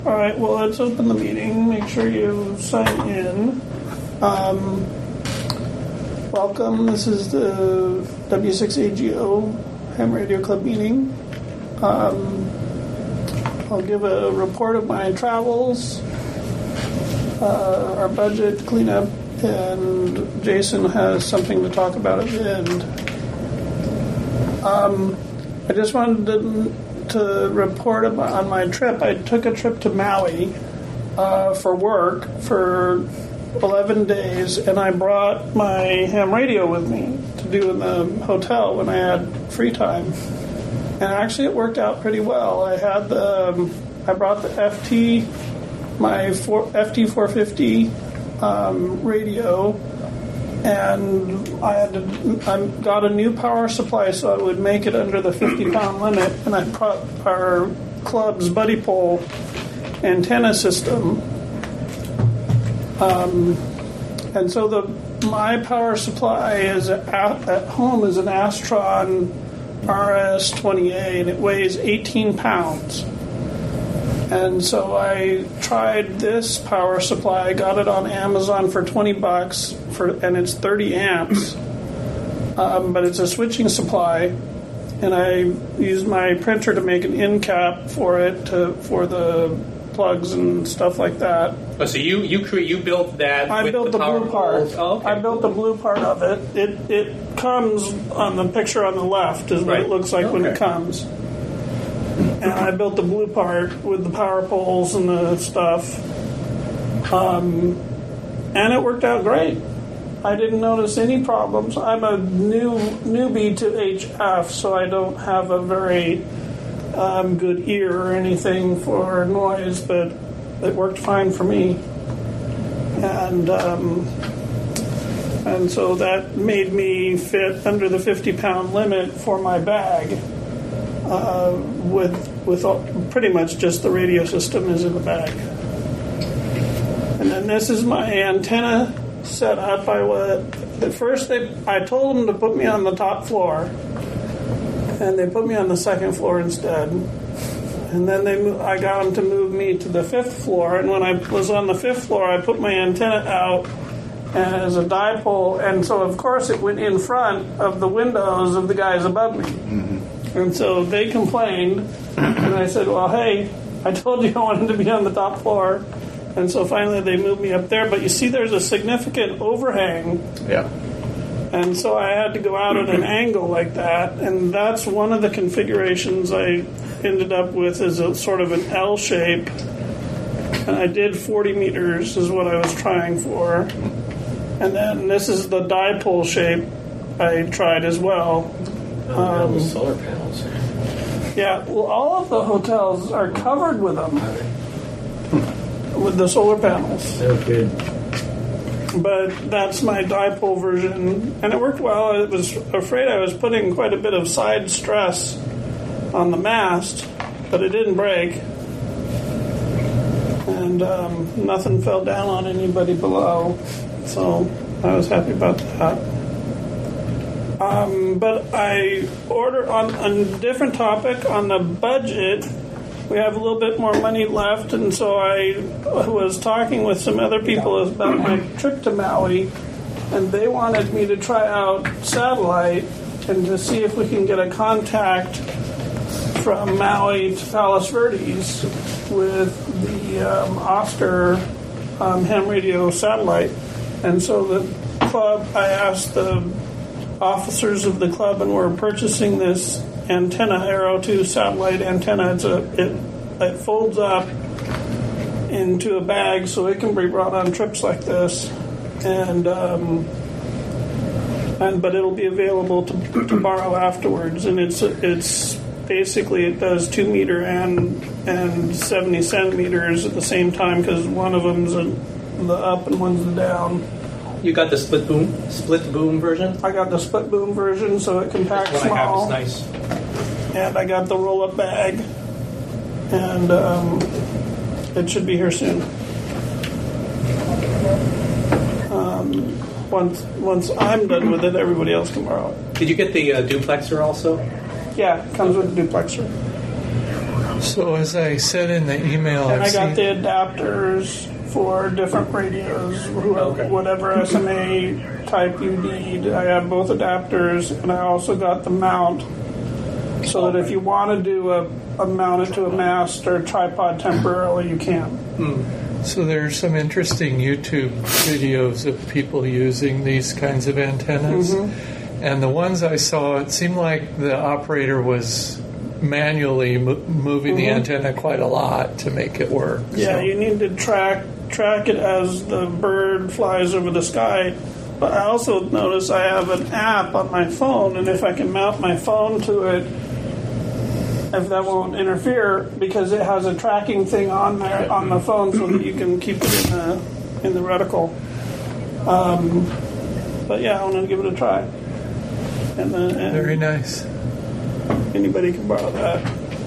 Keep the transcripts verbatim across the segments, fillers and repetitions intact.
All right, well, let's open the meeting. Make sure you sign in. Um, welcome. This is the W six A G O Ham Radio Club meeting. Um, I'll give a report of my travels, uh, our budget cleanup, and Jason has something to talk about at the end. Um, I just wanted to... to report on my trip. I took a trip to Maui uh, for work for eleven days, and I brought my ham radio with me to do in the hotel when I had free time. And actually, it worked out pretty well. I had the, um, I brought the F T, my four, F T four fifty um, radio, and I had to, I got a new power supply so it would make it under the fifty pound limit, and I brought our club's buddy pole antenna system. Um, and so the my power supply is at, at home is an Astron R S twenty A, and it weighs eighteen pounds. And so I tried this power supply. I got it on Amazon for twenty bucks, for, and it's thirty amps. Um, but it's a switching supply, and I used my printer to make an end cap for it to, for the plugs and stuff like that. Oh, so you you cre- you built that? I with built the, the power blue part. poles? Oh, okay. I built the blue part of it. It it comes on the picture on the left is what Right. it looks like okay. when it comes. And I built the blue part with the power poles and the stuff. Um, and it worked out great. I didn't notice any problems. I'm a new newbie to H F, so I don't have a very um, good ear or anything for noise, but it worked fine for me. And um, and so that made me fit under the fifty pound limit for my bag. Uh, with with all, pretty much just the radio system is in the bag. And then this is my antenna set up. I would, at first they I told them to put me on the top floor, and they put me on the second floor instead. And then they mo- I got them to move me to the fifth floor. And when I was on the fifth floor, I put my antenna out as a dipole, and so of course it went in front of the windows of the guys above me. Mm-hmm. And so they complained, and I said, well, hey, I told you I wanted to be on the top floor. And so finally they moved me up there. But you see there's a significant overhang. Yeah. And so I had to go out at an angle like that. And that's one of the configurations I ended up with, is a sort of an L shape. And I did forty meters is what I was trying for. And then this is the dipole shape I tried as well. Um, solar panels. Yeah, well, all of the hotels are covered with them, with the solar panels. They're good. But that's my dipole version, and it worked well. I was afraid I was putting quite a bit of side stress on the mast, but it didn't break. And um, nothing fell down on anybody below, so I was happy about that. Um, but I ordered on, on a different topic on the budget. We have a little bit more money left, and so I was talking with some other people about my trip to Maui, and they wanted me to try out satellite and to see if we can get a contact from Maui to Palos Verdes with the um, Oscar um, ham radio satellite. And so the club, I asked the officers of the club, and we're purchasing this antenna, Aero two satellite antenna. It's a, it, it folds up into a bag so it can be brought on trips like this, and um, and but it'll be available to, to borrow afterwards. And it's it's basically it does two meter and and seventy centimeters at the same time, because one of them's a, the up and one's the down. You got the split boom, split boom version? I got the split boom version, so it can pack That's what small. I have. It's nice. And I got the roll-up bag, and um, it should be here soon. Um, once once I'm done with it, everybody else can borrow it. Did you get the uh, duplexer also? Yeah, it comes with the duplexer. So as I said in the email, And I've I got seen, the adapters for different radios, who- Okay. whatever S M A type you need. I have both adapters, and I also got the mount, so that if you want to do a, a mount it to a mast or a tripod temporarily, you can. so there's some interesting YouTube videos of people using these kinds of antennas. Mm-hmm. And the ones I saw, it seemed like the operator was manually mo- moving the antenna quite a lot to make it work. Yeah, So- you need to track track it as the bird flies over the sky. But I also notice I have an app on my phone, and if I can mount my phone to it, if that won't interfere, because it has a tracking thing on there on the phone, so that you can keep it in the in the reticle. Um, but yeah, I want to give it a try. And then and Very nice. anybody can borrow that.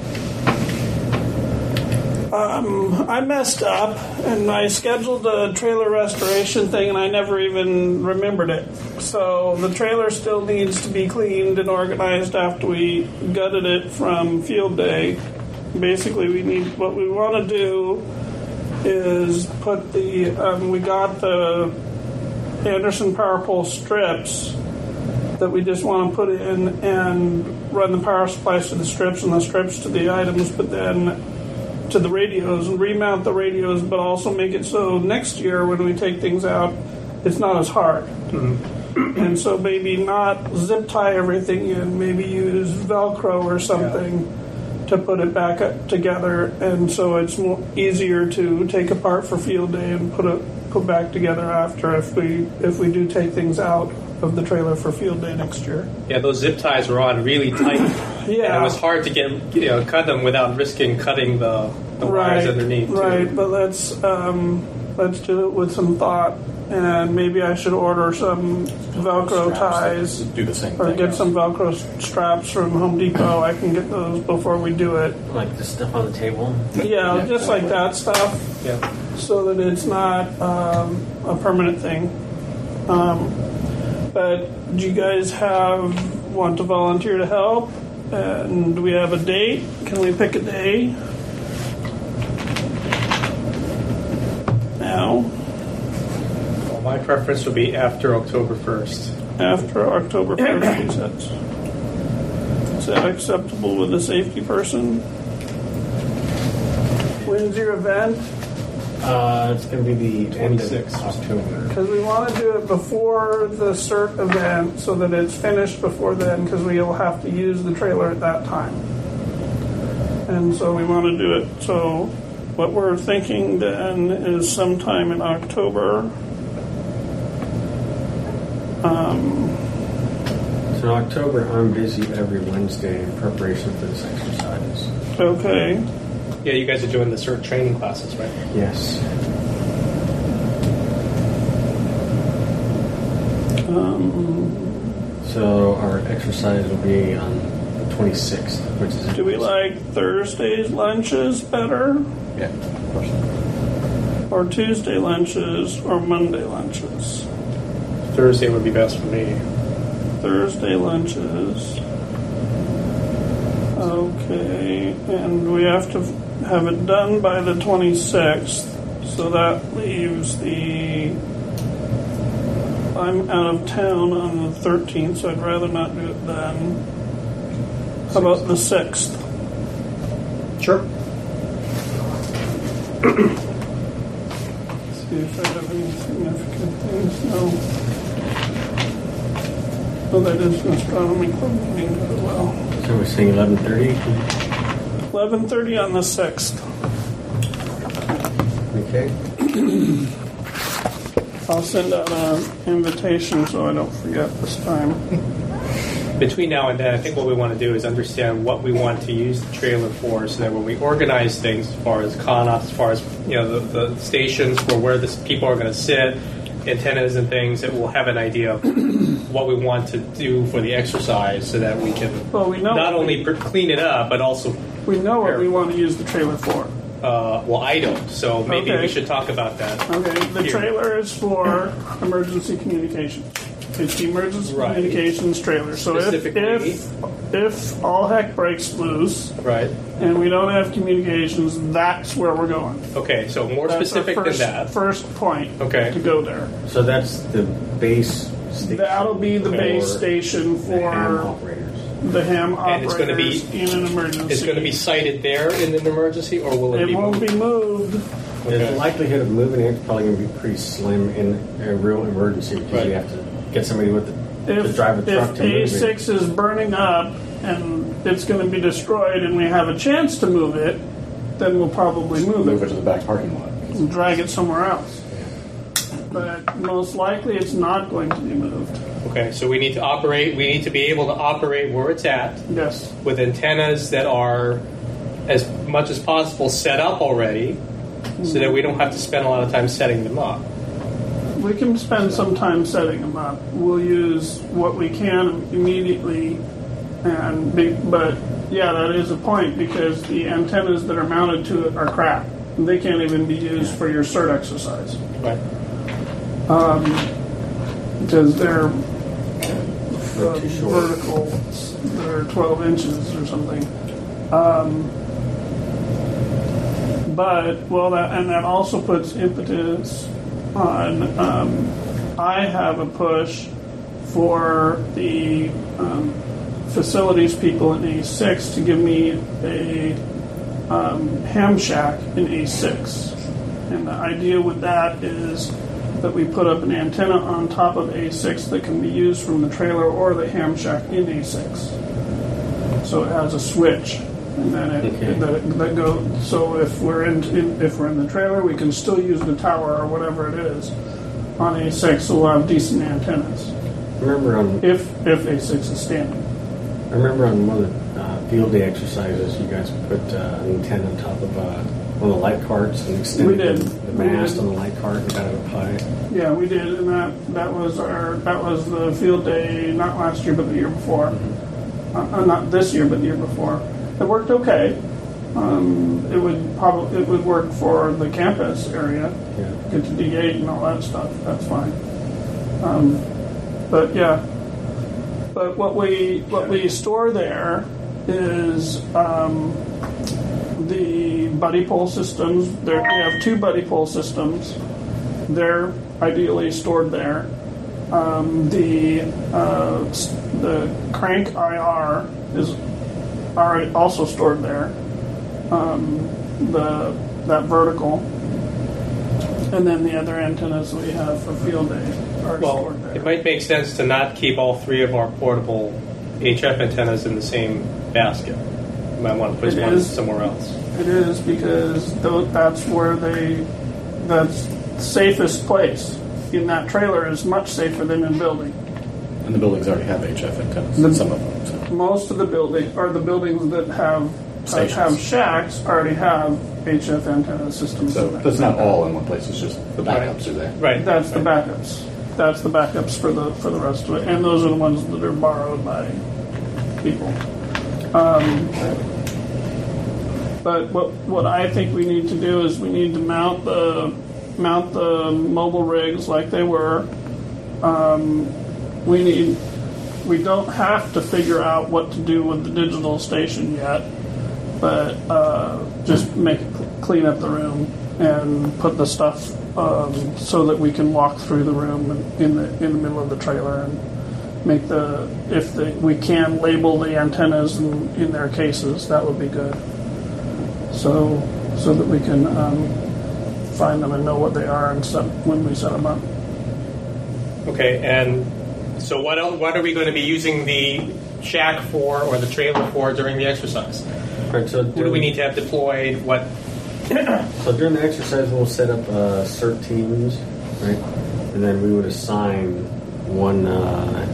Um, I messed up, and I scheduled a trailer restoration thing, and I never even remembered it. So the trailer still needs to be cleaned and organized after we gutted it from field day. Basically, we need what we want to do is put the um, we got the Anderson power pole strips that we just want to put in and run the power supplies to the strips and the strips to the items, but then to the radios, and remount the radios, but also make it so next year when we take things out, it's not as hard. Mm-hmm. And so maybe not zip tie everything in, maybe use Velcro or something yeah. to put it back up together, and so it's more easier to take apart for field day and put it put back together after if we if we do take things out of the trailer for field day next year. Yeah, those zip ties were on really tight. Yeah, and it was hard to get you know cut them without risking cutting the, the right, wires underneath. Right, too. but let's um, let's do it with some thought, and maybe I should order some Velcro ties. Do the same or thing. get else. some Velcro straps from Home Depot. I can get those before we do it. Like the stuff on the table? Yeah, Yeah. just like that stuff, Yeah. so that it's not um, a permanent thing. Um, but do you guys have want to volunteer to help? And do we have a date? Can we pick a day? Now, Well, my preference would be after October first. after October first, he says. Is that acceptable with a safety person? When's your event? Uh, it's going to be the end of twenty-sixth. October. Because we want to do it before the CERT event so that it's finished before then, because we'll have to use the trailer at that time. And so we want to do it. So what we're thinking then is sometime in October. Um, So in October, I'm busy every Wednesday in preparation for this exercise. okay. Yeah, you guys are doing the CERT training classes, right? Yes. Um, So our exercise will be on the twenty-sixth, which is... do we like Thursday's lunches better? Yeah. Or Tuesday lunches or Monday lunches? Thursday would be best for me. Thursday lunches. Okay, and we have to have it done by the twenty-sixth, so that leaves the... I'm out of town on the thirteenth, so I'd rather not do it then. How about the sixth? Sure. See if I have any significant things. No. Oh, that is an astronomy club meeting as well. So we're saying eleven thirty? eleven thirty on the sixth. Okay. I'll send out an invitation so I don't forget this time. Between now and then, I think what we want to do is understand what we want to use the trailer for, so that when we organize things, as far as con-ops, as far as you know, the, the stations for where the people are going to sit, antennas and things, that we'll have an idea of what we want to do for the exercise, so that we can Well, we know not only per- clean it up, but also, we know what we want to use the trailer for. uh, well, I don't, so maybe Okay. we should talk about that. Okay, the Here. trailer is for emergency communications. It's the emergency Right. communications trailer. So if, Specifically. if if all heck breaks loose Right. and we don't have communications, that's where we're going. Okay, so more That's specific our first, than that. first point Okay. to go there. So that's the base station. That'll be the Okay. base station the ham for operators. the ham And it's gonna be- operators in an emergency. It's going to be sited there in an emergency, or will it, It be won't moved? be moved. Okay. The likelihood of moving it's probably going to be pretty slim in a real emergency because Right. you have to get somebody with the, to If, drive a truck if to move A it. six is burning up and it's going to be destroyed and we have a chance to move it, then we'll probably move, Move it it to the back parking lot. and drag it somewhere else. But most likely it's not going to be moved. Okay, so we need to operate. We need to be able to operate where it's at Yes. with antennas that are as much as possible set up already, so that we don't have to spend a lot of time setting them up. We can spend some time setting them up. We'll use what we can immediately, and be, but yeah, that is a point because the antennas that are mounted to it are crap. They can't even be used for your CERT exercise Right. because they're They're uh, too short. vertical. They're twelve inches or something. Um, but well, that and that also puts impetus on. Um, I have a push for the um, facilities people in A six to give me a um, ham shack in A six, and the idea with that is that we put up an antenna on top of A six that can be used from the trailer or the ham shack in A six. So it has a switch, and then it, Okay. that, that go. So if we're in, in if we're in the trailer, we can still use the tower or whatever it is on A six. So we'll have decent antennas I remember on if if A six is standing. I remember on one of the uh, field day exercises, you guys put uh, an antenna on top of uh, one of the light carts and extended We did. the, the We mast did. on the light cart and got it up high. Yeah, we did, and that that was our that was the field day not last year but the year before. Uh, uh, not this year but the year before. It worked okay. Um, it would probably it would work for the campus area. Yeah. Get to D eight and all that stuff. That's fine. Um, but yeah, but what we what we store there is um, the buddy pole systems. There we have two buddy pole systems. They're ideally stored there. Um, the uh, s- the crank I R is already also stored there. Um, the that vertical, and then the other antennas we have for field day are Well, stored there. it might make sense to not keep all three of our portable H F antennas in the same basket. You might want to put It one is. somewhere else. It is because tho- that's where they that's the safest place. In that trailer is much safer than in building. And the buildings already have H F antennas, The- some of them. So. Most of the building or the buildings that have that Stations. have shacks already have H F antenna systems. So in that's there. not all in one place, it's just the backups are there. Right. That's the backups. That's the backups for the for the rest of it, and those are the ones that are borrowed by people. Um, but what what I think we need to do is we need to mount the mount the mobile rigs like they were. Um, we need we don't have to figure out what to do with the digital station yet, but uh, just make it cl- clean up the room and put the stuff um, so that we can walk through the room and in the in the middle of the trailer and make the if the, we can label the antennas in, in their cases, that would be good. So so that we can um, find them and know what they are and set when we set them up. Okay, and so what else, what are we going to be using the shack for or the trailer for during the exercise? Right, so What do we need to have deployed? What? So during the exercise, we'll set up uh, CERT teams, right? And then we would assign one uh,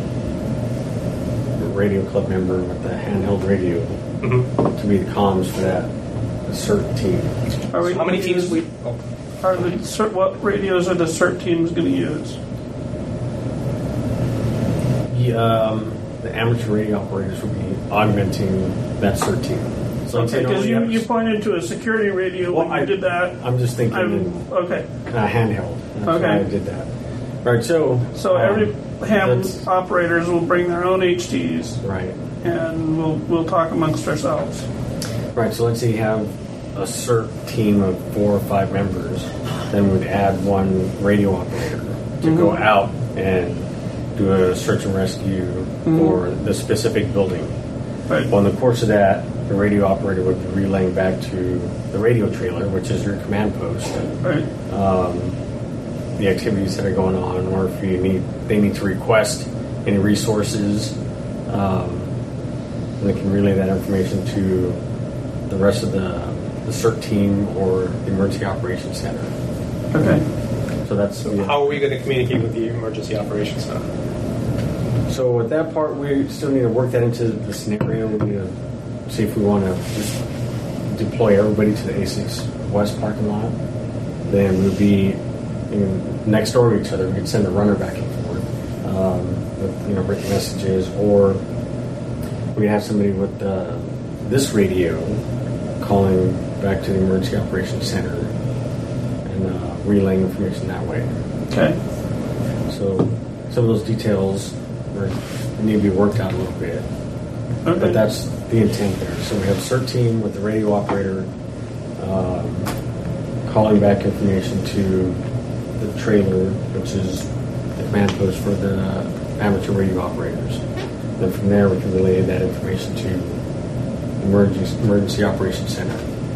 radio club member with a handheld radio Mhm. to be the comms for that the CERT team. Are we How many gonna teams use- we? Oh, Are the cert, what radios are the CERT teams going to use? The, um, the amateur radio operators will be augmenting that CERT team. So Okay, because you, you I'm pointed to a security radio Well, when you I- did that. just thinking I'm, okay. uh, handheld. That's Okay. why I did that. Right. So. So um, every ham that's- operators will bring their own H Ts, Right. and we'll we'll talk amongst ourselves. Right. So let's say you have a CERT team of four or five members, then we'd add one radio operator to go out and do a search and rescue for the specific building. Right. Well, in the course of that, the radio operator would be relaying back to the radio trailer, which is your command post, Right. the activities that are going on, or if you need, they need to request any resources, um, and they can relay that information to the rest of the, the CERT team or the Emergency Operations Center. Okay. So that's So how are we going to communicate with the emergency operations center? So with that part, we still need to work that into the scenario. We need to see if we want to just deploy everybody to the A six West parking lot. Then we'd be you know, next door to each other. We could send a runner back and forth um, with you know written messages, or we have somebody with uh, this radio calling back to the Emergency Operations Center and uh, relaying information that way. Okay. So some of those details are, need to be worked out a little bit. Okay. But that's the intent there. So we have a CERT team with the radio operator um, calling back information to the trailer, which is the command post for the amateur radio operators. Then from there, we can relay that information to the emergency, emergency operations center.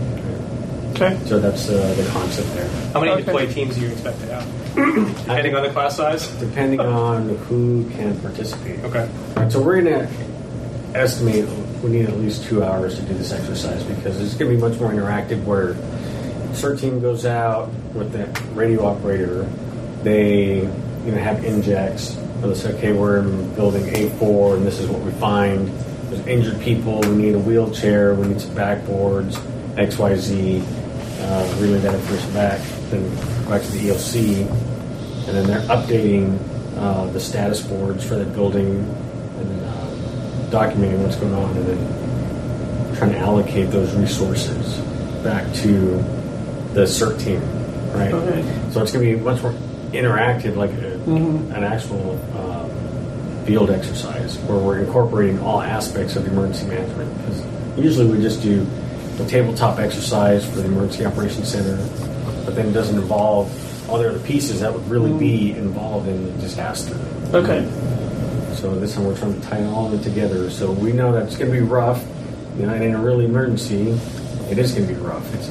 Okay. So that's uh, the concept there. How many Okay. deployed teams do you expect to have? Depending on the class size? Depending on who can participate. Okay. Right, so we're going to estimate we need at least two hours to do this exercise because it's going to be much more interactive where CERT team goes out with the radio operator. They you know have injects. They'll say, okay, we're in building A four and this is what we find. There's injured people. We need a wheelchair. We need some backboards, X Y Z. Uh, relay that information back. Then go back to the E O C. And then they're updating uh, the status boards for that building and uh, documenting what's going on, and then trying to allocate those resources back to the CERT team, right? Okay. So it's going to be much more interactive, like a, an actual um, field exercise where we're incorporating all aspects of emergency management. Because usually we just do a tabletop exercise for the Emergency Operations Center, but then it doesn't involve all the other pieces that would really be involved in the disaster. Okay. So this time we're trying to tie all of it together. So we know that it's going to be rough. You know, and in a real emergency, it is going to be rough. It's,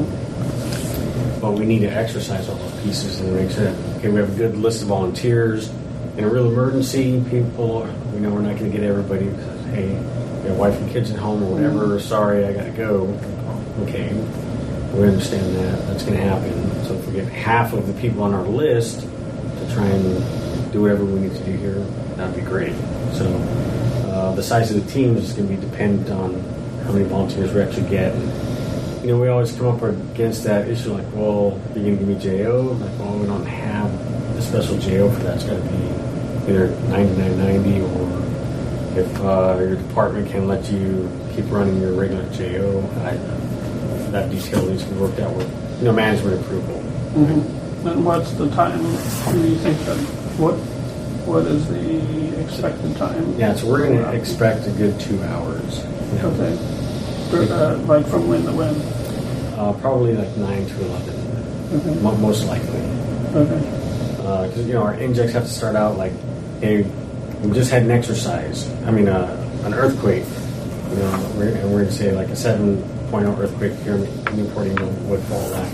but we need to exercise all those pieces and make sure that, okay, we have a good list of volunteers. In a real emergency, people, we know we're not going to get everybody because, hey, you have wife and kids at home or whatever. Sorry, I got to go. Okay. We understand that. That's going to happen. So if we get half of the people on our list to try and do whatever we need to do here, that would be great. So uh, the size of the team is going to be dependent on how many volunteers we actually get. And, you know, we always come up against that issue like, well, you're going to give me J O? Like, well, we don't have a special J O for that. It's got to be either ninety-nine ninety or if uh, your department can let you keep running your regular J O. I, that detail needs to be worked out with, you know, management approval. Mm-hmm. And what's the time? Do you think that what what is the expected time? Yeah, so we're going to expect a good two hours. You know, Okay. For, uh, like from when to when? uh, probably like nine to eleven, Okay. mo- most likely. Okay. Because you know our injects have to start out like, hey, we just had an exercise. I mean, uh, an earthquake. You know, we're, and we're going to say like a seven point oh earthquake here in Newport News would fall that.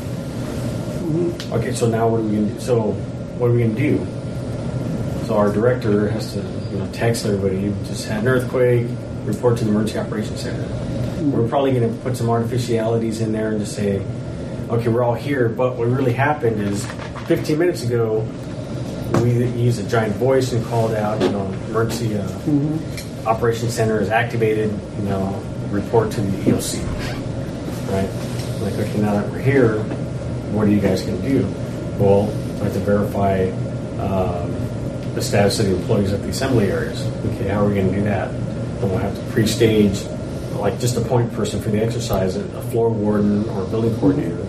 Okay, so now what are we going to do? So what are we going to do? So our director has to, you know, text everybody. Just had an earthquake. Report to the Emergency Operations Center. We're probably going to put some artificialities in there and just say, okay, we're all here. But what really happened is, fifteen minutes ago, we used a giant voice and called out, you know, Emergency uh, Operations Center is activated. You know, report to the E O C. Right? Like, okay, now that we're here, what are you guys going to do? Well, we have to verify um, the status of the employees at the assembly areas. Okay, how are we going to do that? Then we'll have to pre-stage, like just a point person for the exercise, a floor warden or a building coordinator,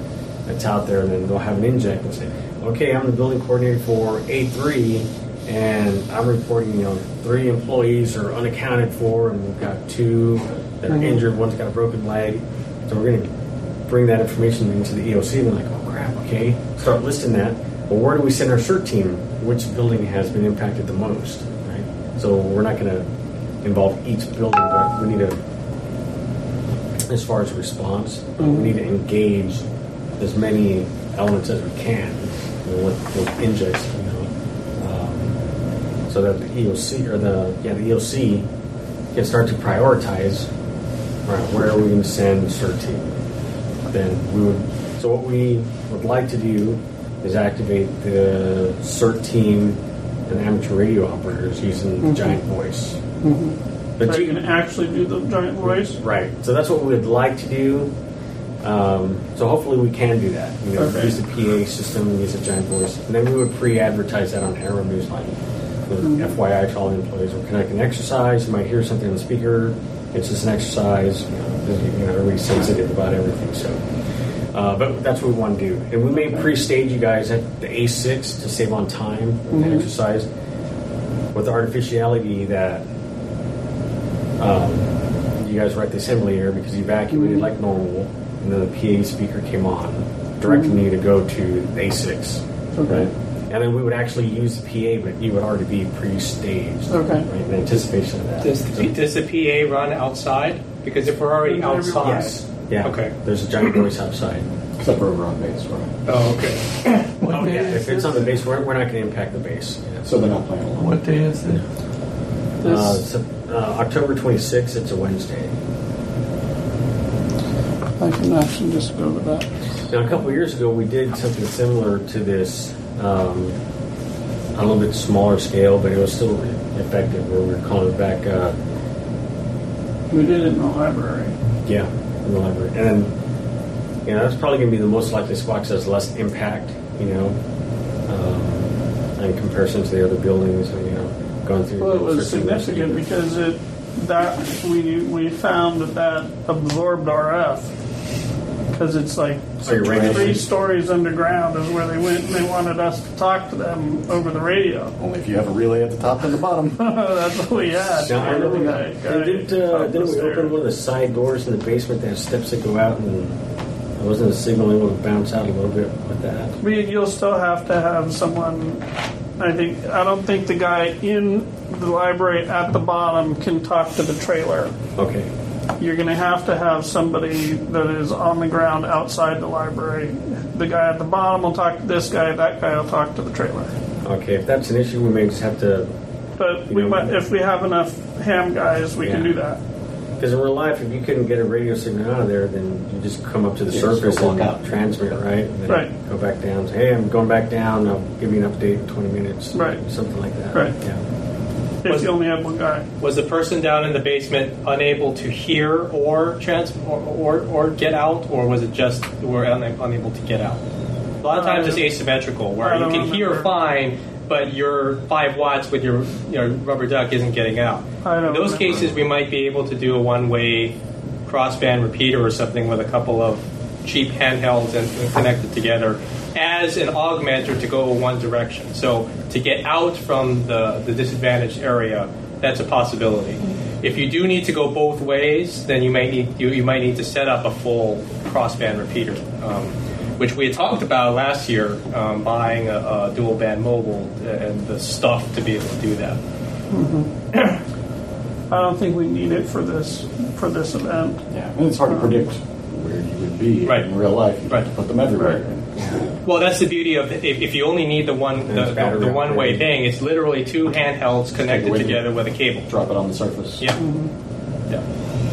that's out there, and then they'll have an inject and say, okay, I'm the building coordinator for A three, and I'm reporting, you know, three employees are unaccounted for, and we've got two that are Mhm. injured, one's got a broken leg. So we're going to bring that information into the E O C, and they're like, oh crap, okay, start listing that. Well, where do we send our CERT team? Which building has been impacted the most, right? So we're not going to involve each building, but we need to, as far as response, Mhm. we need to engage as many elements as we can, you know, with, with injects, you know, um, so that the E O C or the yeah the E O C can start to prioritize. Right, where are we going to send the CERT team? Then we would. So what we would like to do is activate the CERT team and amateur radio operators using Mhm. Giant Voice. Mm-hmm. But So you you can actually do the giant voice. Right. So that's what we would like to do. Um, so hopefully we can do that. You know, Okay. use the P A system and use a Giant Voice, and then we would pre-advertise that on Arrow Newsline. With Mhm. F Y I to all the employees. We're conducting an exercise. You might hear something on the speaker. It's just an exercise. You know, you know everybody's sensitive about everything. So, uh, but that's what we want to do. And we may pre-stage you guys at the A six to save on time with Mhm. the exercise, with the artificiality that um, you guys were at the assembly area because you evacuated Mhm. like normal, and then the P A speaker came on, directing Mhm. you to go to the A six. Okay. Right? And then we would actually use the P A, but you would already be pre-staged. Okay. Right, in anticipation of that. Does the, does the P A run outside? Because if we're already outside, Yes. Yeah. Okay. There's a Giant Voice outside. Except for over on base, right? Oh, okay. What Oh, day yeah. is If it's this? on the base, we're, we're not going to impact the base. Yeah. So they're not playing along. What day is it? Uh, This, so, uh, October twenty-sixth, it's a Wednesday. I can actually just go to that. Now, a couple of years ago, we did something similar to this, um, on a little bit smaller scale, but it was still effective, where we were calling it back, uh, We did it in the library. yeah, in the library. And then, you know, that's probably going to be the most likely spot because it has less impact, you know, um, in comparison to the other buildings, and, you know, going through. Well, it was certain significant because it that we we found that that absorbed R F because it's like Oh, your radio three station? stories underground is where they went and they wanted us to talk to them over the radio. Only if you have a relay at the top and the bottom. That's what we had. Now, I remember, Guy- guy and didn't, uh, talked didn't us we there. open one of the side doors in the basement that has steps that go out, and wasn't the signal able to bounce out a little bit with that? We, you'll still have to have someone. I think I don't think the guy in the library at the bottom can talk to the trailer. Okay. You're going to have to have somebody that is on the ground outside the library. The guy at the bottom will talk to this guy. That guy will talk to the trailer. Okay, if that's an issue, we may just have to, But we might, if we have enough ham guys, we can Yeah. do that. because in real life, if you couldn't get a radio signal out of there, then you just come up to the Yeah, just surface go and walk out. transmit, right? And then Right. go back down. Say, hey, I'm going back down. I'll give you an update in twenty minutes. Right. Something like that. Right. Yeah. If you only have one guy. Was the person down in the basement unable to hear or trans or, or, or get out, or was it just we're una- unable to get out? A lot of times it's asymmetrical, where I you don't can hear remember. fine, but your five watts with your you know, rubber duck isn't getting out. I don't In those remember. cases, we might be able to do a one-way crossband repeater or something with a couple of cheap handhelds and, and connect it together as an augmenter to go one direction. So to get out from the, the disadvantaged area, that's a possibility. If you do need to go both ways, then you might need you, you might need to set up a full crossband repeater, um, which we had talked about last year, um, buying a, a dual band mobile and the stuff to be able to do that. I don't think we need it for this for this event. Yeah, and it's hard to predict where you would be Right. in real life. You Right. have to put them everywhere. Right. Well, that's the beauty of if, if you only need the one the, it's the, battery the one way operated. thing, it's literally two handhelds connected with you. together with a cable. Drop it on the surface. Yeah. Yeah.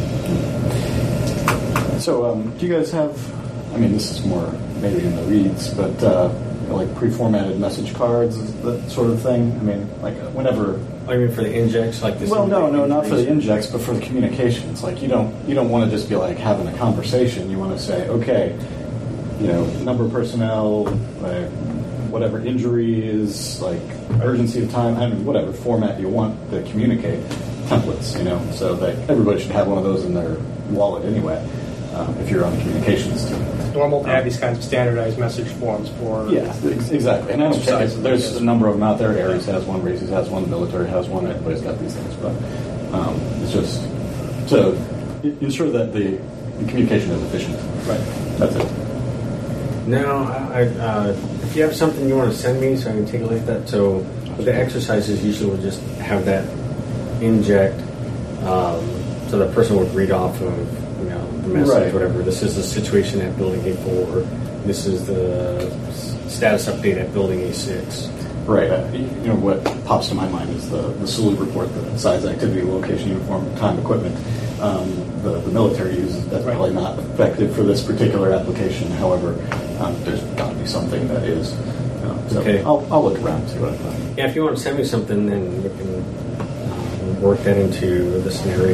So, um, do you guys have? I mean, this is more maybe in the weeds, but uh, you know, like pre-formatted message cards, that sort of thing. I mean, like uh, whenever. I mean, for the injects like this. Well, no, no, not for the injects, but for the communications. Like you don't, you don't want to just be like having a conversation. You want to say, okay, you know, number of personnel, like whatever injury is, like urgency of time, I mean, whatever format you want to communicate, templates, you know, so that everybody should have one of those in their wallet anyway, um, if you're on the communications team. normal to have these kinds of standardized message forms for. Yeah, ex- exactly. And I don't say there's a number of them out there. Ares has one, Races has one, the military has one. Everybody's got these things, but um, it's just to i- ensure that the, the communication is efficient. Right. That's it. No, I, I, uh, if you have something you want to send me so I can take a look at that. So the exercises usually will just have that inject, um, so the person would read off of, you know, the message, Right. whatever. This is the situation at Building A four. This is the s- status update at Building A six. Right. Uh, you know, what pops to my mind is the, the salute report, the size, activity, location, uniform, time, equipment. Um, the, the military uses that's Right. probably not effective for this particular application. However, um, there's got to be something that is. You know, so Okay. I'll, I'll look around and see what I find. Yeah, if you want to send me something, then we can um, work that into the scenario.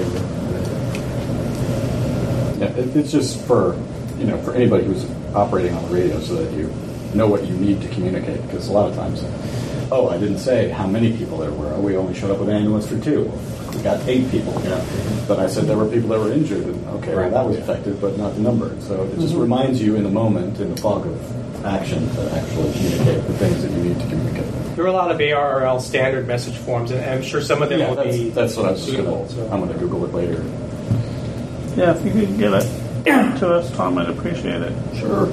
Yeah, it, it's just for you know for anybody who's operating on the radio, so that you know what you need to communicate. Because a lot of times, oh, I didn't say how many people there were. Oh, we only showed up with an ambulance for two. We got eight people. You know, but I said there were people that were injured, and okay, well, Right. that was effective, but not the number. So it just reminds you in the moment, in the fog of action, to actually communicate the things that you need to communicate. There are a lot of A R R L standard message forms, and I'm sure some of them Yeah, will that's, be that's what I was just suitable. going to. So. I'm going to Google it later. Yeah, if you could get it to us, Tom, I'd appreciate it. Sure.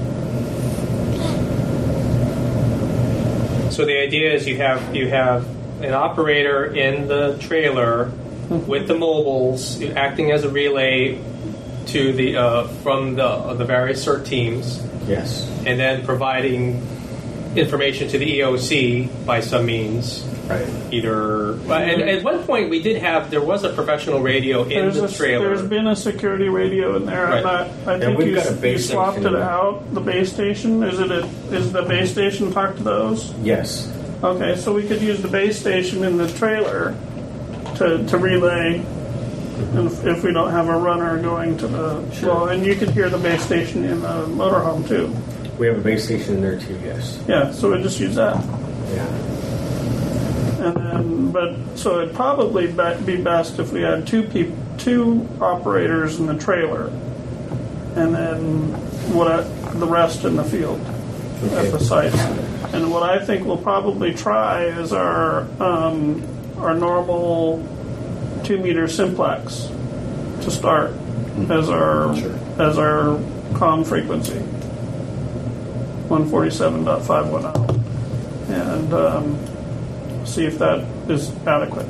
So the idea is you have you have an operator in the trailer with the mobiles acting as a relay to the uh, from the uh, the various CERT teams, Yes. and then providing information to the E O C by some means. Right. Either and at one point we did have there was a professional radio in There's, the a, trailer. there's been a security radio in there. Right. And I, I And think we've you, got a you base swapped station. it out. The base station is it? A, is the base station talk to those? Yes. Okay, so we could use the base station in the trailer to, to relay if, if we don't have a runner going to the Sure. well, and you could hear the base station in the motorhome too. We have a base station in there too, yes. Yeah, so we just use that. Yeah. And then, but so it'd probably be be best if we had two peop, two operators in the trailer, and then what I, the rest in the field Okay. at the site. And what I think we'll probably try is our um, our normal two meter simplex to start as our Sure. as our comm frequency, one forty-seven point five one zero, and um, see if that is adequate.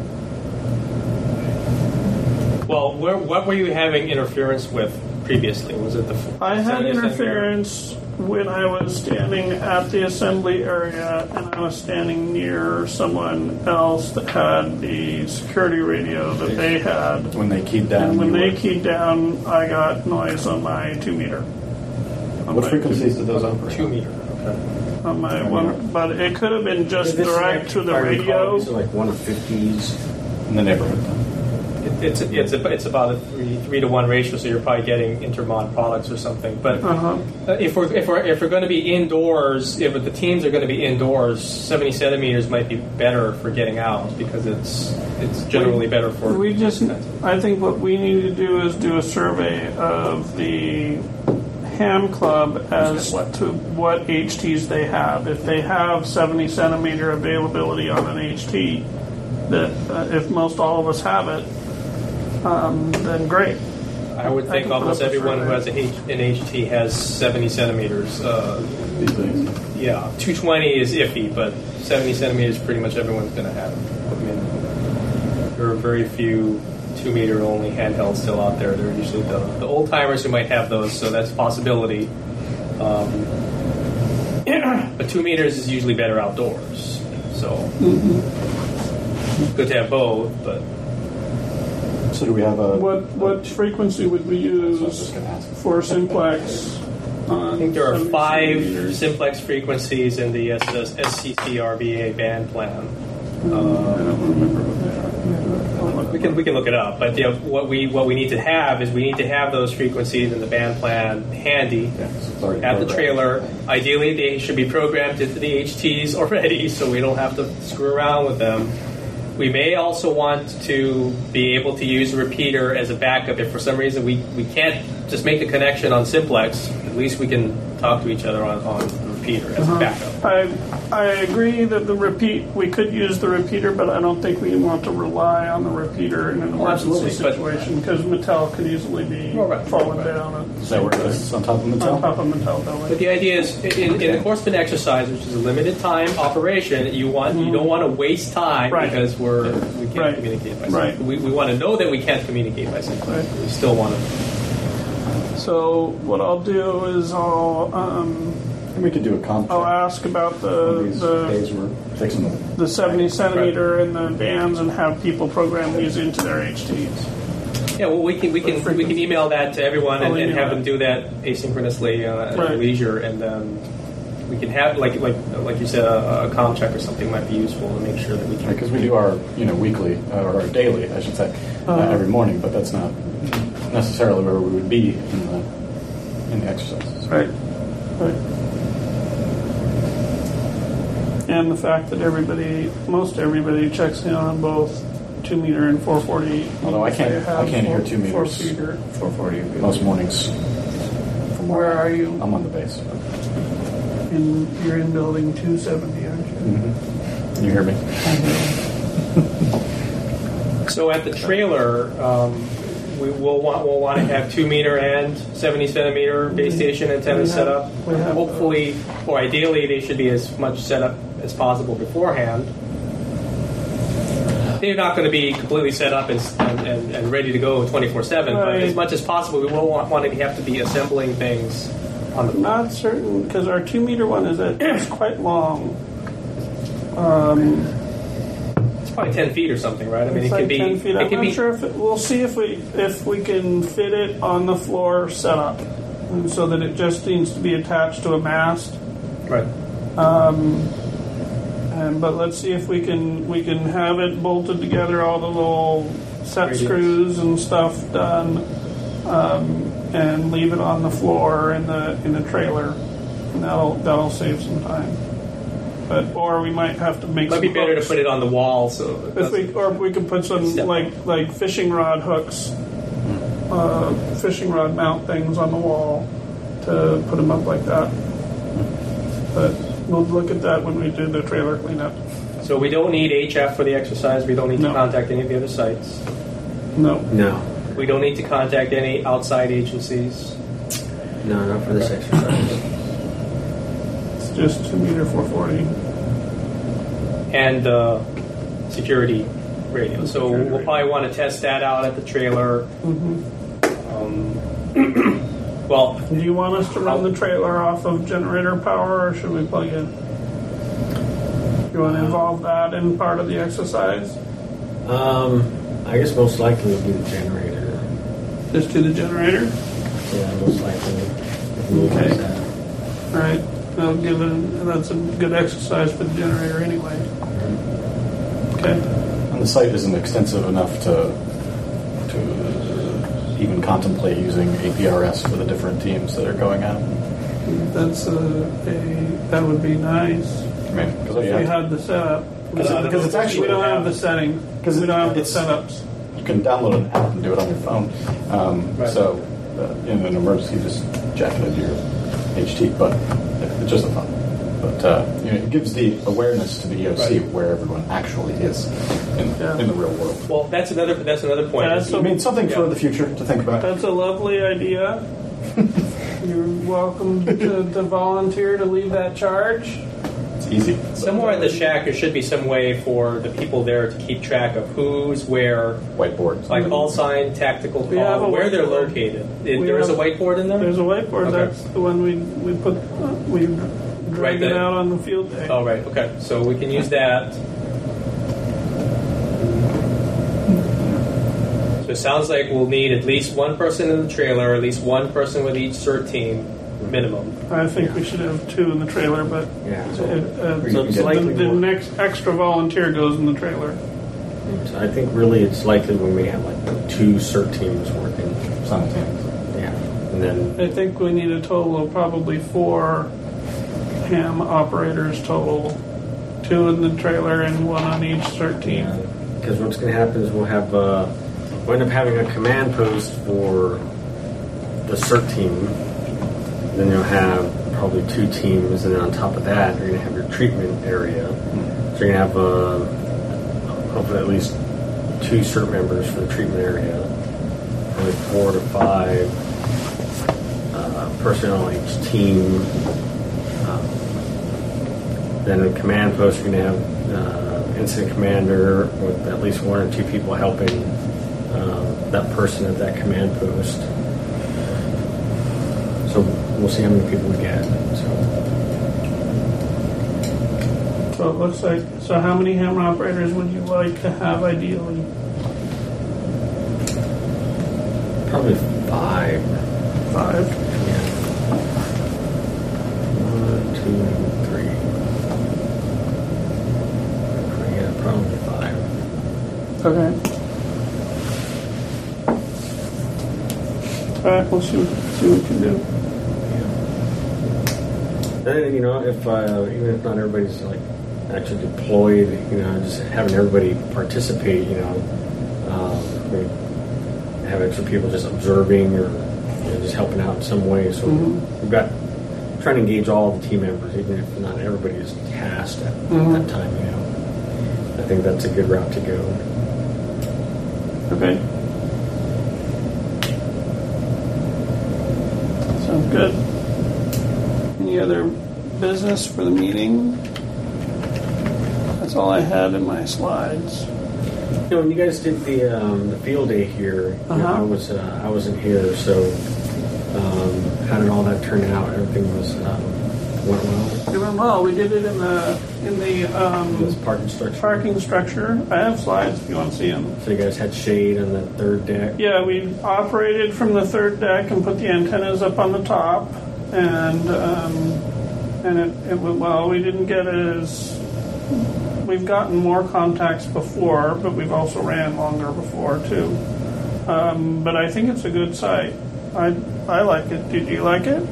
Well, where, what were you having interference with previously? Was it the? I had seventy centimeter? interference when I was standing at the assembly area and I was standing near someone else that had the security radio that they had. When they keyed down, And when you they were- keyed down, I got noise on my two meter. On What my- frequencies did those operate? Two meter. Okay. On my one, but it could have been just This is direct like, to the if I recall, radio. These are like one fifties. in the neighborhood. It, it's a, it's a, it's about a three three to one ratio, so you're probably getting intermod products or something. But Uh-huh. uh, if we're if we're if we're going to be indoors, if the teams are going to be indoors, seventy centimeters might be better for getting out because it's it's generally better for. We just, I think what we need to do is do a survey of the Ham Club as to what H Ts they have. If they have seventy centimeter availability on an H T, that uh, if most all of us have it, um, then great. I would I think can almost put up a everyone who survey. has a H, an H T has seventy centimeters. Uh, These days. yeah, two twenty is iffy, but seventy centimeters pretty much everyone's going to have. I mean, there are very few two meter only handhelds still out there. They're usually the, the old timers who might have those, so that's a possibility. Um, but two meters is usually better outdoors, so good to have both. But So do we have a? What what frequency would we So I was use just going to ask. for simplex? I think there are five simplex frequencies in the S C C R B A band plan. I don't remember what they are. We can we can look it up, but you know, what we what we need to have is we need to have those frequencies in the band plan handy Yeah, so it's already at the programmed. trailer. Ideally, they should be programmed into the H Ts already, so we don't have to screw around with them. We may also want to be able to use the repeater as a backup. If for some reason we, we can't just make the connection on simplex, at least we can talk to each other on, on the repeater as a backup. I I agree that the repeat we could use the repeater, but I don't think we want to rely on the repeater in an emergency absolutely, but- situation because Mattel could easily be Well, right, falling right. down and, Is that where this is on top of on Mattel? top of Mattel But building. the idea is, in, in the course of an exercise, which is a limited time operation, you want you don't want to waste time Right. because we're we can't Right. communicate by Right. simplex. We, we want to know that we can't communicate by simplex. Right. We still want to. So what I'll do is I'll um, And we could do a comp I'll check ask about on the these the. days we're fixing them. the seventy centimeter and the bands and have people program these into their H Ts. Yeah, well, we can we can we can email that to everyone and, I'll and email have them it. do that asynchronously uh, at Right. their leisure, and um, we can have like like like you said a, a comm check or something might be useful to make sure that we can. Because we do our, you know, weekly, uh, or our daily, I should say, uh, Uh-huh. every morning, but that's not necessarily where we would be in the in the exercises. Right. Right. And the fact that everybody, most everybody checks in on both two meter and four forty. Although I can't- They have I can't hear four- two meters. Four feeder, four forty. Most mornings. From Where are you? I'm on the base. In, you're in building two seventy, aren't you? Can you hear me? So at the trailer, um, we will want we'll want to have two meter and seventy centimeter base station antennas We set have- up. we have Hopefully, or ideally, they should be as much set up as possible beforehand. They're not going to be completely set up and, and, and ready to go twenty-four seven, but Right. as much as possible, we will want, want to have to be assembling things on the Not certain, because our two meter one is at, it's quite long. Um, It's probably ten feet or something, right? I mean, it's it like could be. ten feet. It I'm could not be. sure if it, we'll see if we if we can fit it on the floor setup, and so that it just needs to be attached to a mast. Right. And but let's see if we can we can have it bolted together, all the little set Radius. screws and stuff done, um, and leave it on the floor in the in the trailer, and that'll that'll save some time. But or we might have to make. Might be some better to hooks. put it on the wall, so it If doesn't- we, or we could put some Step. like like fishing rod hooks, uh, fishing rod mount things on the wall to put them up like that. But we'll look at that when we do the trailer cleanup. So we don't need H F for the exercise. We don't need No. to contact any of the other sites. No, No, We don't need to contact any outside agencies. no, not for this exercise. it's just two meter four forty. And uh, security radio. So Security we'll radio. probably want to test that out at the trailer. Um, well, Do you want us to run the trailer off of generator power, or should we plug in? You want to involve that in part of the exercise? Um, I guess most likely it'll be the generator. Just to the generator? Yeah, most likely. If we Okay. use that. All right. I'll give it. That's a good exercise for the generator anyway. Okay. And the site isn't extensive enough to to even contemplate using A P R S for the different teams that are going out. That's a, a that would be nice. I mean, because If you, we have- had the setup. Because it- because it's actually- we don't have the setting. Because we don't have the it's- setups. you can download an app and do it on your phone. Um, Right. So uh, in an emergency, you just jack it into your H T. But it's just a fun. But uh, you know, it gives the awareness to the E O C Right. where everyone actually is in, Yeah. in the real world. well, that's another that's another point. That's I mean, something for Yeah. the future to think about. That's a lovely idea. You're welcome to, to volunteer to lead that charge. It's easy. Somewhere at the shack, there should be some way for the people there to keep track of who's where, Whiteboards. like call sign, tactical We have call, a where they're whiteboard. located. It- We there is a have- whiteboard in there? There's a whiteboard. Okay. That's the one we we put uh, we drag Right it there. out on the field day. Oh, right. Okay. So we can use that. So it sounds like we'll need at least one person in the trailer, at least one person with each CERT team, minimum. I think we should have two in the trailer, but Yeah. uh, So, uh, so it's the, likely the more- next extra volunteer goes in the trailer. so I think really it's likely when we have like two CERT teams working. Simultaneously. Yeah. And then I think we need a total of probably four ham operators total, two in the trailer and one on each CERT team. yeah, because what's going to happen is we'll have uh, we'll end up having a command post for the CERT team. Then you'll have probably two teams, and then on top of that, you're going to have your treatment area. So you're going to have uh, hopefully at least two CERT members for the treatment area, probably four to five uh, personnel on each team. Um, then a command post, you're going to have uh, incident commander with at least one or two people helping uh, that person at that command post. So we'll see how many people we get. So, So it looks like, so how many hammer operators would you like to have ideally? probably five. Five? Yeah. One, two, three. Yeah, probably five. Okay. All right, we'll see, see what we can do. And, you know, if uh, even if not everybody's like actually deployed, you know, just having everybody participate, you know, um, maybe have extra people just observing or you know, just helping out in some way. So Mm-hmm. we've got trying to engage all the team members, even if not everybody is tasked at Mm-hmm. that time. You know, I think that's a good route to go. Okay. Sounds good. Any other business for the meeting? That's all I had in my slides. You know, when you guys did the um, the field day here, you know, Uh-huh. I was uh, I wasn't here, so um, how did all that turn out? Everything was um, went well. It went well. We did it in the in the um, This parking structure. parking structure. I have slides if you want to see them. So you guys had shade on the third deck. Yeah, we operated from the third deck and put the antennas up on the top, and um, and it, it went well. We didn't get as we've gotten more contacts before, but we've also ran longer before too. Um, but I think it's a good site. I I like it. Did you like it?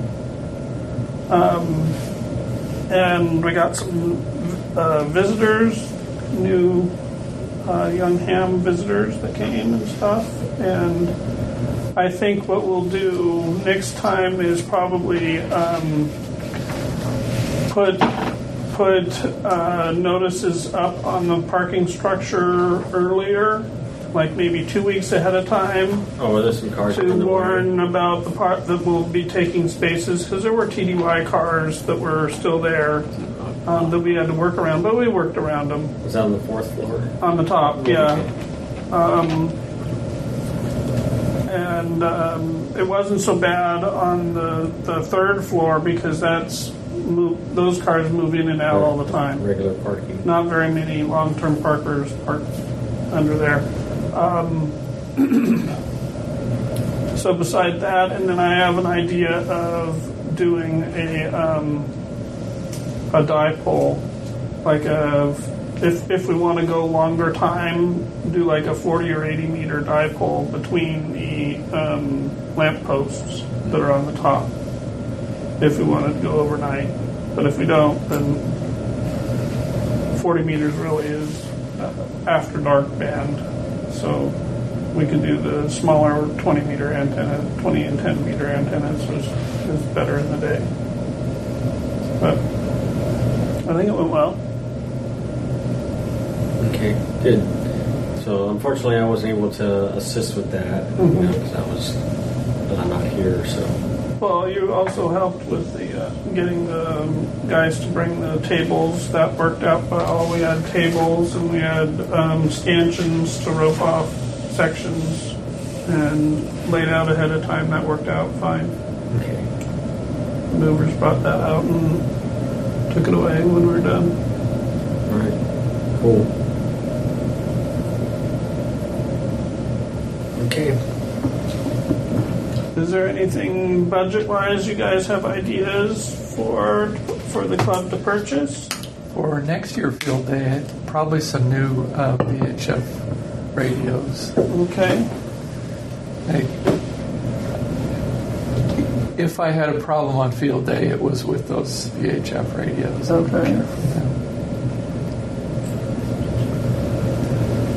Um, and we got some uh, visitors, new uh, young ham visitors that came and stuff. And I think what we'll do next time is probably um, put put uh, notices up on the parking structure earlier, like maybe two weeks ahead of time, Oh, were there some cars to in the warn about the part that will be taking spaces, because there were T D Y cars that were still there um, that we had to work around, but we worked around them Was that on the fourth floor? on the top, yeah. Okay. Um, and um, it wasn't so bad on the, the third floor because that's move, those cars move in and out all the time. Regular parking. Not very many long-term parkers park under there. Um, so beside that, and then I have an idea of doing a um, a dipole, like a if if we want to go longer time, do like a forty or eighty meter dipole between the um, lamp posts that are on the top. If we want to go overnight, but if we don't, then forty meters really is uh, after dark band. So we could do the smaller twenty meter antenna, twenty and ten meter antennas is, is better in the day. But I think it went well. Okay, good. So unfortunately, I wasn't able to assist with that, Mm-hmm. you know, because I was uh, not here. So Well, you also helped with the uh, getting the um, guys to bring the tables. That worked out well. We had tables and we had um, stanchions to rope off sections and laid out ahead of time. That worked out fine. okay, Movers brought that out and took it away when we were done. all right, cool. Okay. Is there anything budget-wise you guys have ideas for for the club to purchase? For next year field day, probably some new uh, V H F radios. Okay. Like, if I had a problem on field day, it was with those V H F radios. Okay.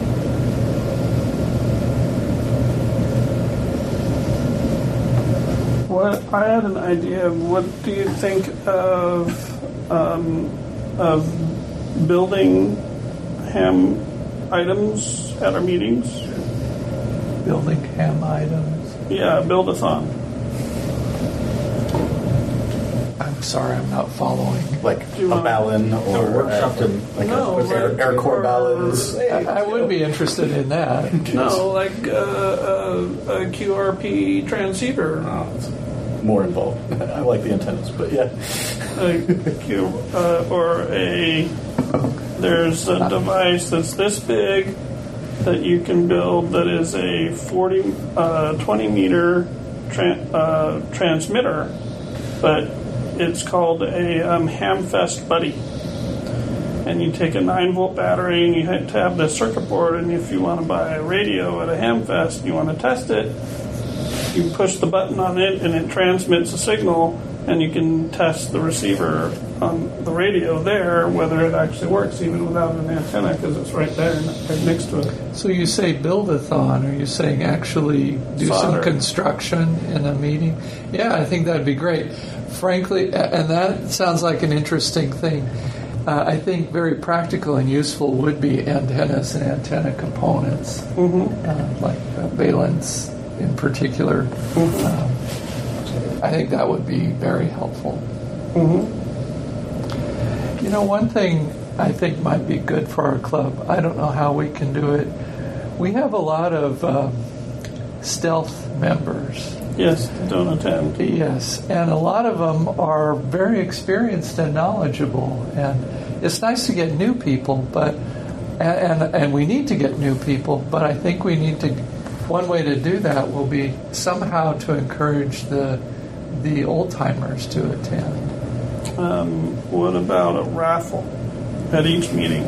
Uh, I had an idea. What do you think of um, of building ham items at our meetings? Building ham items. Yeah, build-a-thon. I'm sorry, I'm not following. Like Do you a want- ballon or a workshop to- like No, a, air, like- air core or- ballons. I, I would be interested in that. No, like uh, a, a Q R P transceiver. Oh, it's more involved. I like the antennas, but yeah. A Q, uh, or a there's a device that's this big that you can build that is a forty, uh, twenty meter tran uh, transmitter, but it's called a um, Hamfest Buddy. And you take a nine volt battery and you have to have the circuit board, and if you want to buy a radio at a Hamfest and you want to test it, you push the button on it and it transmits a signal, and you can test the receiver on the radio there whether it actually works even without an antenna, because it's right there right next to it. So you say build-a-thon, are you saying actually do Solder. some construction in a meeting? Yeah, I think that'd be great. Frankly, a- and that sounds like an interesting thing. Uh, I think very practical and useful would be antennas and antenna components, Mm-hmm. uh, like uh, valence in particular. Um, I think that would be very helpful. Mm-hmm. You know, one thing I think might be good for our club, I don't know how we can do it. We have a lot of um, stealth members. Yes, don't attend. Yes, and a lot of them are very experienced and knowledgeable, and it's nice to get new people, but and, and and we need to get new people, but I think we need to. One way to do that will be somehow to encourage the the old timers to attend. Um, what about a raffle at each meeting?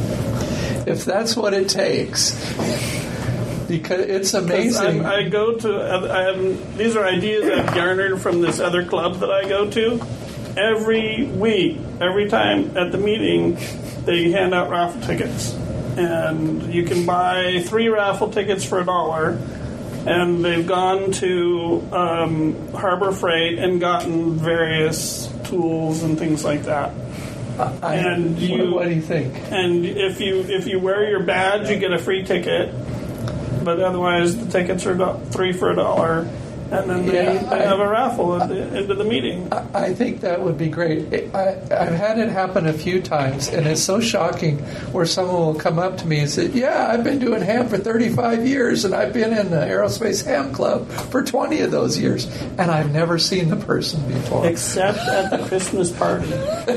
If that's what it takes, because it's 'Cause amazing. I, I go to, I have, these are ideas I've garnered from this other club that I go to. Every week, every time at the meeting, they hand out raffle tickets. And you can buy three raffle tickets for a dollar. And they've gone to um, Harbor Freight and gotten various tools and things like that. I, and what, you- what do you think? And if you if you wear your badge, you get a free ticket. But otherwise, the tickets are do- three for a dollar, and then they, Yeah, they I- have a raffle at the end of the meeting. I I think that would be great. I, I've had it happen a few times, and it's so shocking where someone will come up to me and say, yeah, I've been doing ham for thirty-five years, and I've been in the Aerospace Ham Club for twenty of those years, and I've never seen the person before. Except at the Christmas party.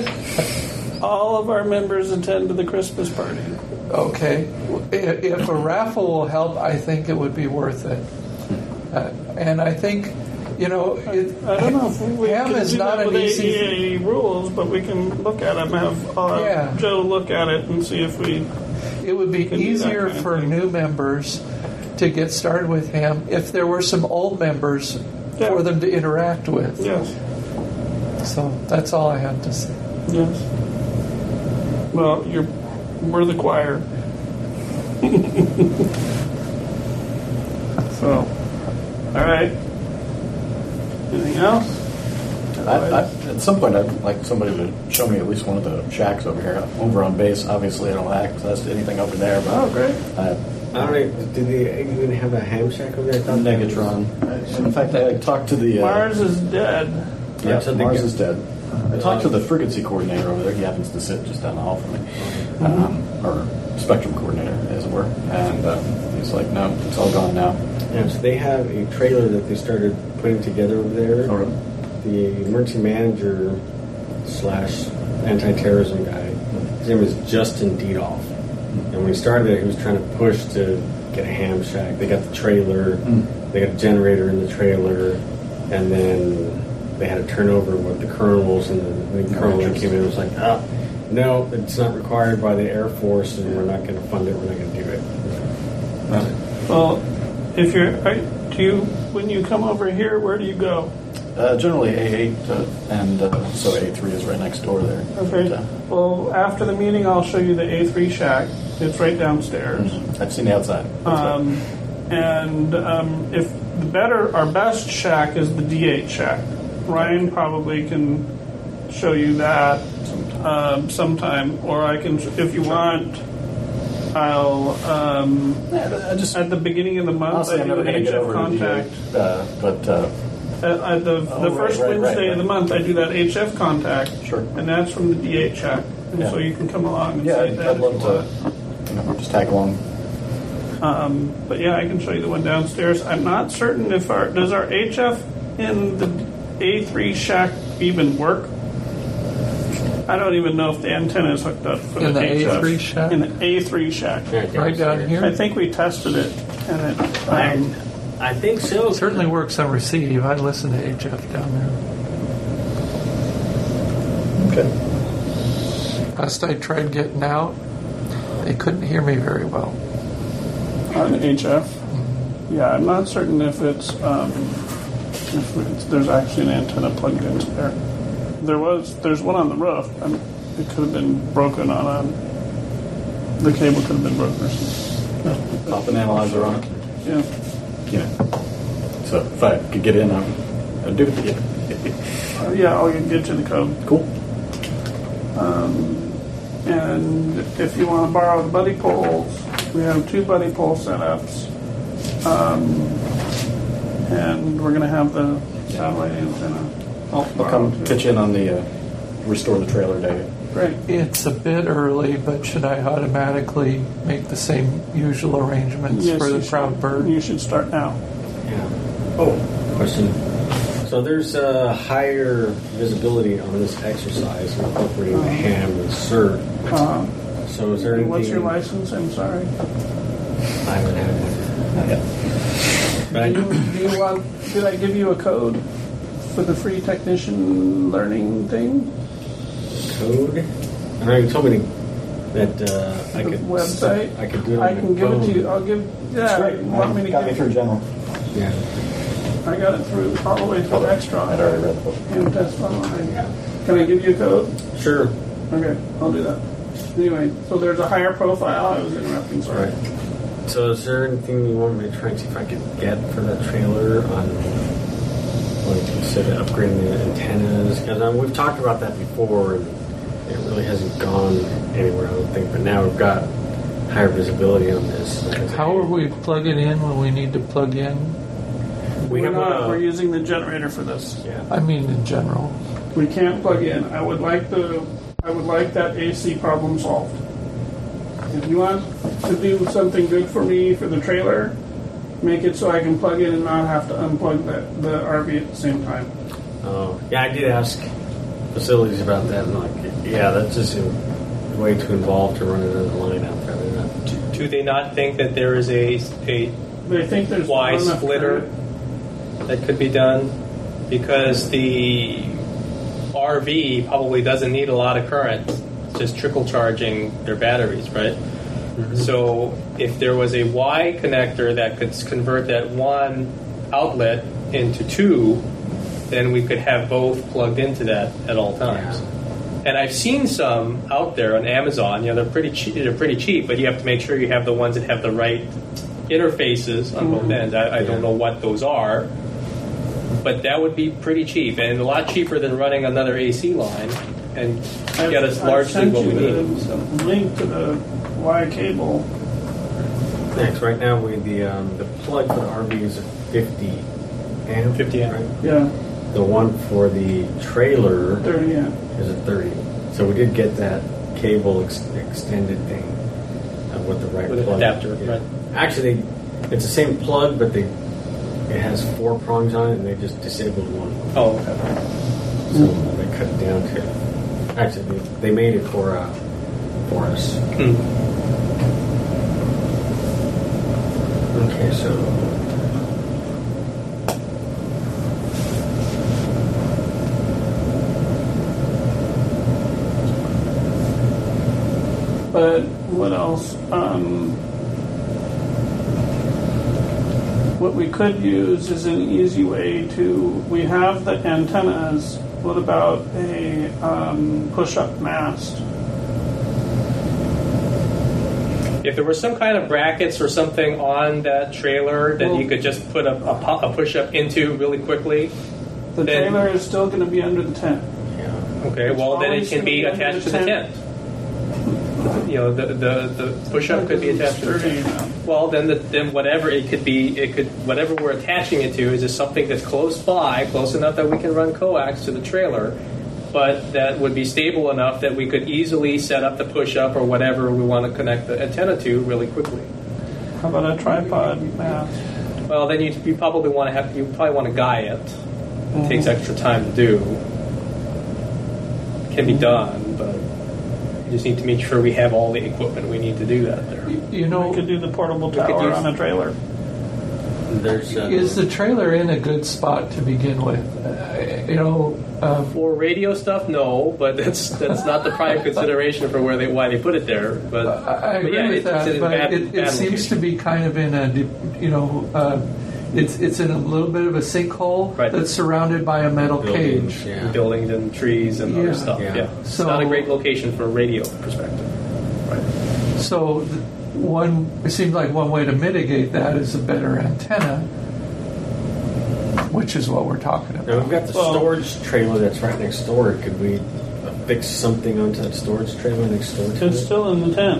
All of our members attend to the Christmas party. Okay. If if a raffle will help, I think it would be worth it. Uh, and I think, you know, it, I don't know if we ham can is do not that an with easy. A E A rules, but we can look at them, have uh, Yeah. Joe look at it and see if we... It would be Can do that easier kind of for thing. new members to get started with ham if there were some old members Yeah. for them to interact with. Yes, So that's all I have to say. yes. Well, you're, we're the choir. So, all right. Anything else? I, I, at some point, I'd like somebody to show me at least one of the shacks over here. Over on base, obviously, I don't have access to anything over there. But Oh, great. I, I don't know, do they even have a ham shack over there? I thought Negatron. In fact, I talked to the. Uh, Mars is dead. Yeah, So they Mars get- is dead. I talked to the frequency coordinator over there. He happens to sit just down the hall from me, um, or spectrum coordinator, as it were. And uh, he's like, "No, it's all gone now." Yeah, so they have a trailer that they started putting together over there. Oh, really? The emergency manager slash anti-terrorism guy, his name is Justin Diethoff. And when he started it, he was trying to push to get a ham shack. They got the trailer, Mm. they got a generator in the trailer, and then they had a turnover with the colonels, and the, the No colonel interest. came in and was like, ah, no, it's not required by the Air Force, and we're not going to fund it, we're not going to do it. Well, if you're, I- do you, when you come over here, where do you go? Uh, generally, A eight, uh, and uh, so A three is right next door there. Okay. But, uh, Well, after the meeting, I'll show you the A three shack. It's right downstairs. I've seen the outside. That's Um, and um, if the better, our best shack is the D eight shack. Ryan probably can show you that um, sometime, or I can, if you want. I'll um, Yeah, I just at the beginning of the month. honestly, I I'm do never an going to H get F over to contact. D eight, uh, but uh, At, at the the Oh, first right, right, Wednesday right, of the right. month, I do that H F contact, Sure. and that's from the D eight shack, and Yeah. so you can come along and yeah, see I'd, that. I'd if love you to want. you know, just tag along. Um, but yeah, I can show you the one downstairs. I'm not certain if our does our H F in the A three shack even work. I don't even know if the antenna is hooked up for In the H F. A three shack? In the A three shack. Right down I here? think we tested it, and it. I, Um, I think so. Certainly works on receive. I listen to H F down there. Okay. Last I tried getting out, they couldn't hear me very well. on H F. Yeah, I'm not certain if it's um, if it's, there's actually an antenna plugged into there. There was there's one on the roof. I mean, it could have been broken on a. The cable could have been broken or something. Pop an analyzer on it. Yeah. Yeah. So if I could get in, I'm, I'd do it. Yeah. Uh, yeah, I'll get you the code. Cool. And if you want to borrow the buddy poles, we have two buddy pole setups. Um, and we're going to have the satellite antenna. I'll, I'll borrowed come too. pitch in on the uh, restore the trailer day. Great. It's a bit early, but should I automatically make the same usual arrangements Yes, for you the should. proud bird? You should start now. Yeah. Oh, question. So there's a higher visibility on this exercise incorporating the ham and cert. Uh, So is there anything? what's your license? I'm sorry. I haven't had one. But I Do you, do you want? Did I give you a code for the free technician learning thing? code. I know you told me that uh, I The could website? I could do it. I on can my give phone. it to you. I'll give. Yeah. Great. You want me to got me give? through general. Yeah. I got it through all the way through extra. I'd already read the book. And test online. Can I give you a code? Sure. Okay, I'll do that. Anyway, so there's a higher profile. I was interrupting. Sorry. Right. So is there anything you want me to try and see if I could get for that trailer on like instead of upgrading the antennas? Because um, we've talked about that before, and it really hasn't gone anywhere, I don't think. But now we've got higher visibility on this. How are we plugging in when we need to plug in? We we're have not. a, We're using the generator for this. yeah. I mean, in general. We can't plug in. I would like the. I would like that A C problem solved. If you want to do something good for me for the trailer, make it so I can plug in and not have to unplug the, the R V at the same time. Oh, yeah, I did ask facilities about that, and like, yeah, that's just a way too involved to run another line out there. They're not- Do, do they not think that there is a, a They think there's Y not enough splitter current. that could be done? Because the R V probably doesn't need a lot of current. It's just trickle charging their batteries, right? So if there was a Y connector that could s- convert that one outlet into two, then we could have both plugged into that at all times. And I've seen some out there on Amazon. You know, they're pretty cheap. They're pretty cheap, but you have to make sure you have the ones that have the right interfaces on both ends. I, I don't know what those are, but that would be pretty cheap and a lot cheaper than running another A C line and I've- get us I've largely sent what you we the need. link to the Y cable. Next, right now, we the um, the plug for the R V is a fifty amp. fifty amp. Right? Yeah, The one for the trailer thirty amp. is a thirty. So we did get that cable ex- extended thing uh, with the right With an plug. adapter, Yeah. right. Actually, they, it's the same plug, but they it has four prongs on it, and they just disabled one. Oh, okay. So they cut it down to. Actually, they, they made it for uh, for us. Hmm. Okay, so. But what else? Um, what we could use is an easy way to. We have the antennas. What about a um, push-up mast? If there were some kind of brackets or something on that trailer that Well- you could just put a, a, pu- a push-up into really quickly, The then- trailer is still going to be under the tent. Yeah. okay, It's well then it always can gonna be be under attached the to the tent. tent. You know, the the, the push-up could be attached to the Sturdy tent. enough. Well, then the, then whatever it could be, it could whatever we're attaching it to is just something that's close by, close enough that we can run coax to the trailer, but that would be stable enough that we could easily set up the push-up or whatever we want to connect the antenna to really quickly. How about a tripod mast? Well, then you, you probably want to have you probably want to guy it. It takes extra time to do. It can be done, but we just need to make sure we have all the equipment we need to do that there. You know, We could do the portable could tower use- on a trailer. There's uh, is the trailer in a good spot to begin with? Uh, you know, um, For radio stuff, no, but that's that's not the prime consideration for where they why they put it there. But, I, I but agree yeah, with it's, it's that, in a but bad, it, it bad seems to location. be kind of in a, de- you know, uh, it's it's in a little bit of a sinkhole Right. that's surrounded by a metal buildings, cage. Yeah. buildings and trees and Yeah. other stuff. Yeah. Yeah, it's So- not a great location for a radio perspective. Right. So th- one, it seems like one way to mitigate that is a better antenna, which is what we're talking Now about. we've got the Well- storage trailer that's right next door. Could we affix something onto that storage trailer next door to It's it? still in the tent.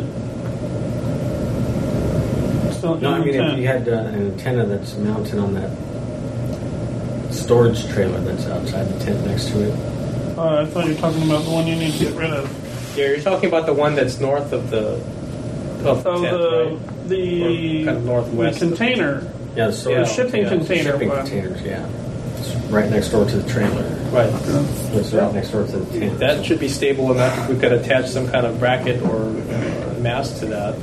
Still No, I in mean the if tent. you had uh, an antenna that's mounted on that storage trailer that's outside the tent next to it. Uh, I thought you were talking about the one you need to get rid of. Yeah, you're talking about the one that's north of the of the So tent, the right? the, Or kind of northwest. the container, Yeah, the the storage shipping yeah, container shipping one. containers. Yeah, it's right next door to the trailer. Right. It's right next door to the tent. That should be stable enough if we could attach some kind of bracket or uh, mast to that.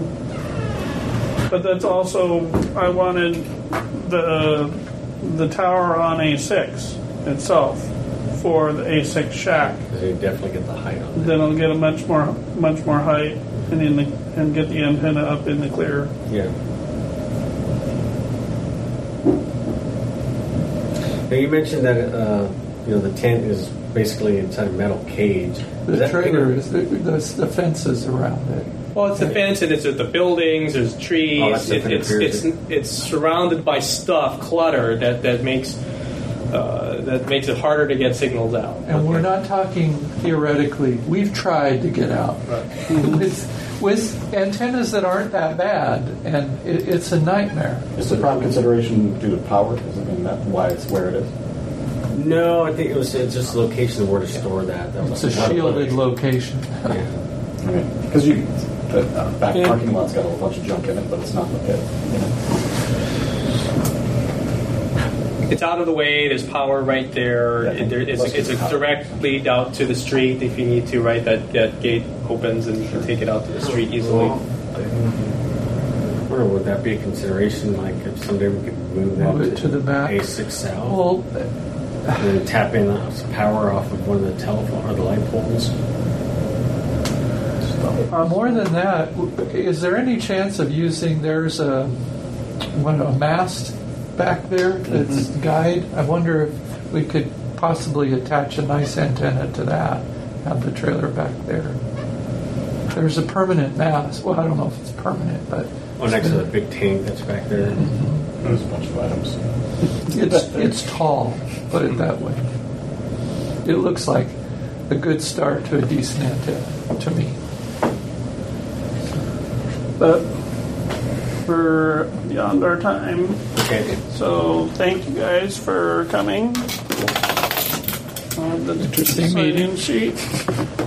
But that's also I wanted the the tower on A six itself for the A six shack. So you definitely get the height on that. Then it'll get a much more much more height and in the and get the antenna up in the clear. Yeah. Now you mentioned that uh, you know the tent is basically inside a metal cage. Is The that trailer bigger- is the, the, the fences around it. Well, it's the fence, and it's the buildings. There's trees. Oh, that's it, different it's it's appearance. it's surrounded by stuff, clutter that that makes uh, that makes it harder to get signals out. And we're not talking theoretically. We've tried to get out Right. with, with antennas that aren't that bad, and it, it's a nightmare. Is the prime consideration due to power? Does it mean that why it's where it is? No, I think it was it's just the location of where to store that. That It's was a shielded location. Yeah. I mean, because you the uh, back Yeah. parking lot's got a bunch of junk in it, but it's not the pit. You know? It's out of the way. There's power right there. Yeah. It- there- it's, Let's it's a get the power. direct lead out to the street if you need to. Right, that that gate opens and you can take it out to the street easily. Well, I wonder, would that be a consideration? Like if someday we could move that Move it to the back. A six South Well, and then tap in uh, some power off of one of the telephone or the light poles. Uh, more than that, is there any chance of using, there's a, what, a mast back there that's guide? I wonder if we could possibly attach a nice antenna to that, have the trailer back there. There's a permanent mast. Well, I don't know if it's permanent, but Oh, next to the big tank that's back there. There's a bunch of items. it's it's tall, put it that way. It looks like a good start to a decent antenna to me. But we're beyond our time. Okay. So thank you guys for coming. On the Interesting meeting. sign-in sheet.